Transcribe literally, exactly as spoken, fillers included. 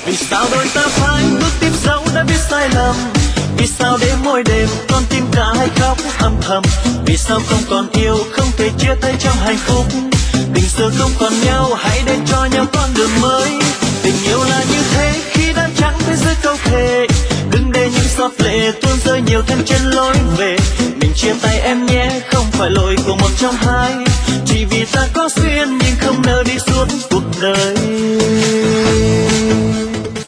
Vì sao đôi ta phải bước tiếp dấu đã biết sai lầm? Vì sao đêm mỗi đêm con tim cả hai khóc âm thầm? Vì sao không còn yêu, không thể chia tay trong hạnh phúc? Tình xưa không còn nhau, hãy để cho nhau con đường mới. Tình yêu là như thế, khi đã chẳng thấy dưới câu thề, đừng để những giọt lệ tuôn rơi nhiều thêm trên lối về. Mình chia tay em nhé, không phải lỗi của một trong hai, chỉ vì ta có duyên nhưng không nỡ đi suốt cuộc đời.